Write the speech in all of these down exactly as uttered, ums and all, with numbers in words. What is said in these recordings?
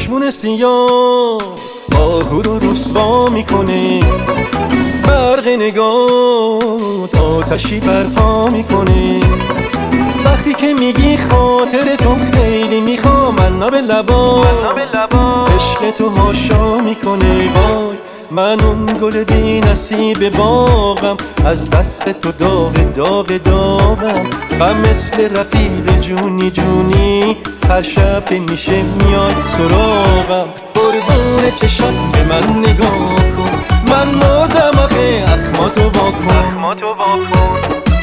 چشمون سیاه آهو رو رسوا میکنه، برق نگات آتشی برپا میکنه. وقتی که میگی خاطر تو خیلی میخوام، من به لبا عشق تو هاشا میکنه. وای من اون گل بی نصیب باغم، از دست تو داغ داغ داغم. و مثل رفیق جونی جونی هر شب که میشه میای سراغم. قربون چشم به من نگاه کن، من مردم آخه اخماتو واکن.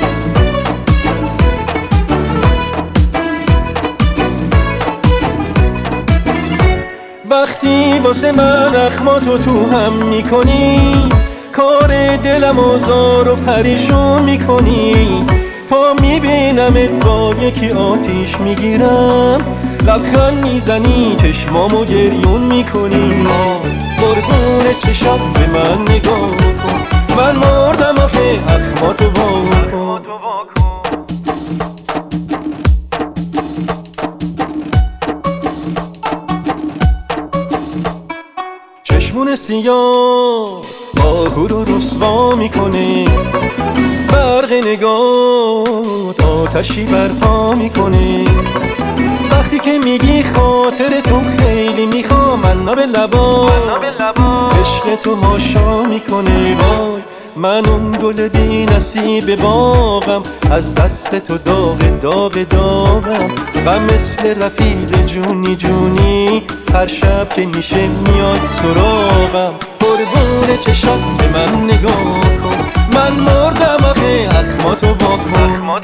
وقتی واسه من اخماتو تو هم میکنی، کار دلم آزار و پریشون میکنی. تا میبینمت با یکی آتیش میگیرم، لبخند میزنی چشمامو گریون میکنی. قربون چشم به من نگاه کن، من مردم آخه اخماتو واکن. چشمون سیاه آهو رو رسوا میکنه، برق نگات آتشی برپا میکنه. وقتی که میگی خاطر تو خیلی میخوام، من به لبا عشق تو هاشا میکنه. وای من اون گل بی نصیب باغم، از دست تو داغ داغ داغم. و مثل رفیق جونی جونی هر شب که میشه میاد سراغم. قربون چشم به من نگاه کن، من مردم آخه اخماتو واکن.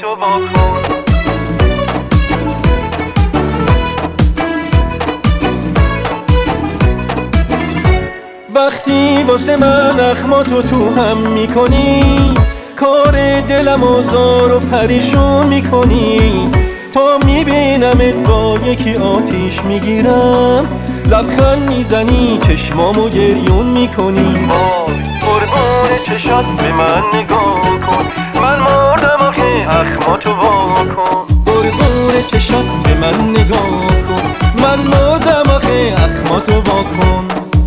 وقتی واسه من اخماتو تو هم میکنی، کار دلم آزار و پریشون میکنی. تا میبینمت با یکی آتیش میگیرم، لبخند میزنی چشمامو گریون میکنی. قربون چشات به من نگاه کن، من مردم آخه اخماتو واکن. قربون چشات به من نگاه کن، من مردم آخه اخماتو واکن.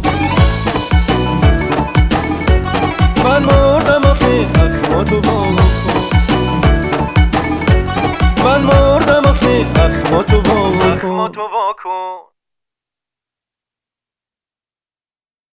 من مردم آخه اخماتو واکن. من مردم آخه اخماتو واکن.